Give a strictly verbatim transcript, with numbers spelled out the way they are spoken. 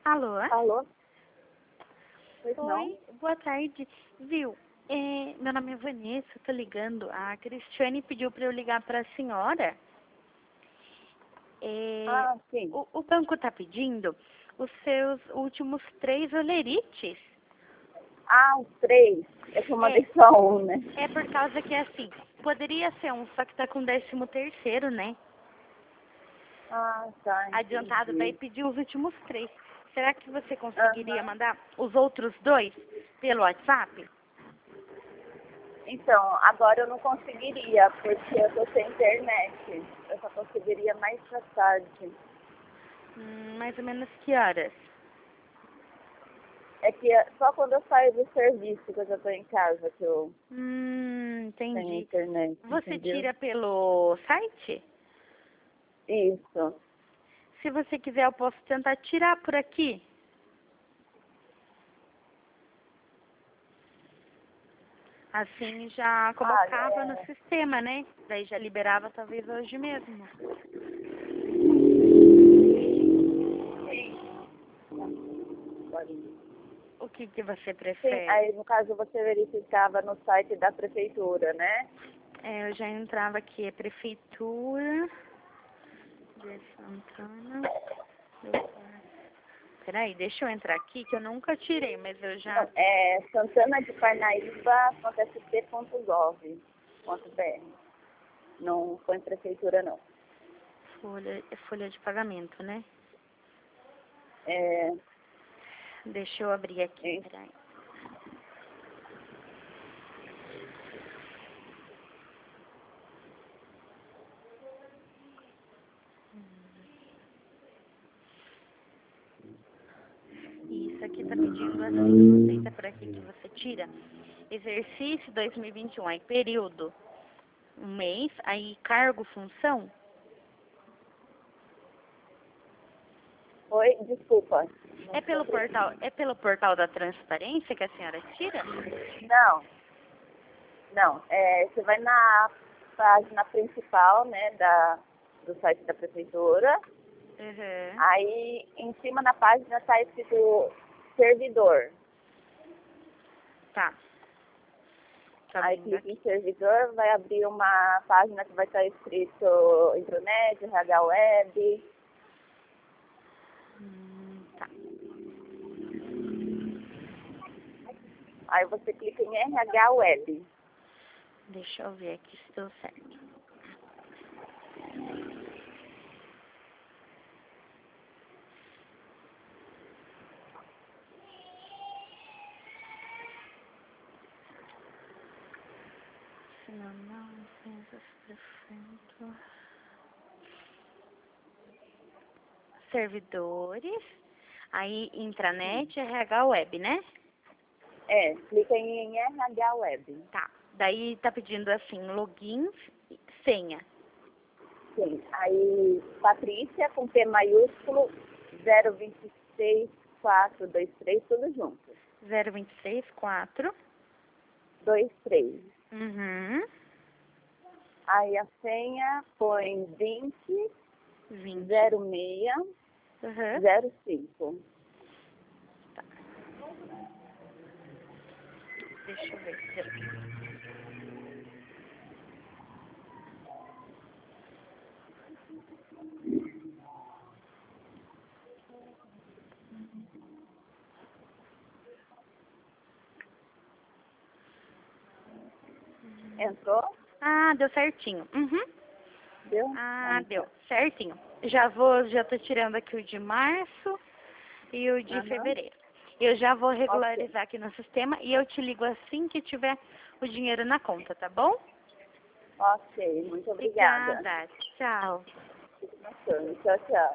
Alô? Alô? Pois não? Oi, boa tarde. Viu, é, meu nome é Vanessa, tô ligando. A Cristiane pediu para eu ligar para a senhora. É, Ah, sim. o, o banco tá pedindo os seus últimos três olerites. Ah, os três. É que eu mandei É, só um, né? é por causa que, assim, poderia ser um, só que tá com décimo terceiro, né? Ah, tá, Adiantado, daí entendi. pediu os últimos três. Será que você conseguiria Aham. mandar os outros dois pelo WhatsApp? Então, agora eu não conseguiria, porque eu tô sem internet. Eu só conseguiria mais pra tarde. Hum, mais ou menos que horas? É que é só quando eu saio do serviço, que eu já tô em casa, que eu Hum, tenho entendi. internet, Você entendeu? tira pelo site? Isso. Se você quiser, eu posso tentar tirar por aqui. Assim já Ah, colocava no é... sistema, né? Daí já liberava talvez hoje mesmo. O que que você Sim, prefere? aí no caso você verificava no site da prefeitura, né? É, eu já entrava aqui, é Prefeitura de Santana do Parnaíba. Peraí, deixa eu entrar aqui, que eu nunca tirei, mas eu já... Não, é santana de parnaíba ponto s p ponto gov ponto b r. Não foi em prefeitura, não. Folha, é folha de pagamento, né? É, Deixa eu abrir aqui, é, peraí. Isso aqui tá pedindo assim, eu não sei se é por aqui que você tira. Exercício dois mil e vinte e um, aí período, um mês, aí cargo, função. foi, desculpa. Não É pelo compreendi. portal, é pelo portal da transparência que a senhora tira? Não, não. É, você vai na página principal, né, da, do site da prefeitura. Uhum. Aí, em cima na página está escrito servidor. Tá. Tá Aí vindo clica em aqui. servidor, vai abrir uma página que vai estar escrito intranet, R H web. Hum, tá. Aí você clica em R H web. Deixa eu ver aqui se deu certo. Se não, não, licença, prefeito. Servidores. Aí intranet, R H web, né? É, clica em R H web. Tá. Daí tá pedindo assim, login, senha. Sim. Aí Patrícia com P maiúsculo zero dois seis quatro dois três, tudo junto. zero dois seis quatro. dois três. Uhum. Aí a senha põe vinte vinte. zero seis Uhum. zero cinco. Tá. Deixa eu ver se deu. Entrou? Ah, deu certinho. Uhum. Deu? Ah, Ah, deu. então. Certinho. Já vou, já tô tirando aqui o de março e o de Aham. fevereiro. Eu já vou Ok. regularizar aqui no sistema e eu te ligo assim que tiver o dinheiro na conta, tá bom? Ok, muito obrigada. Obrigada. Tchau. Bacana. Tchau, tchau.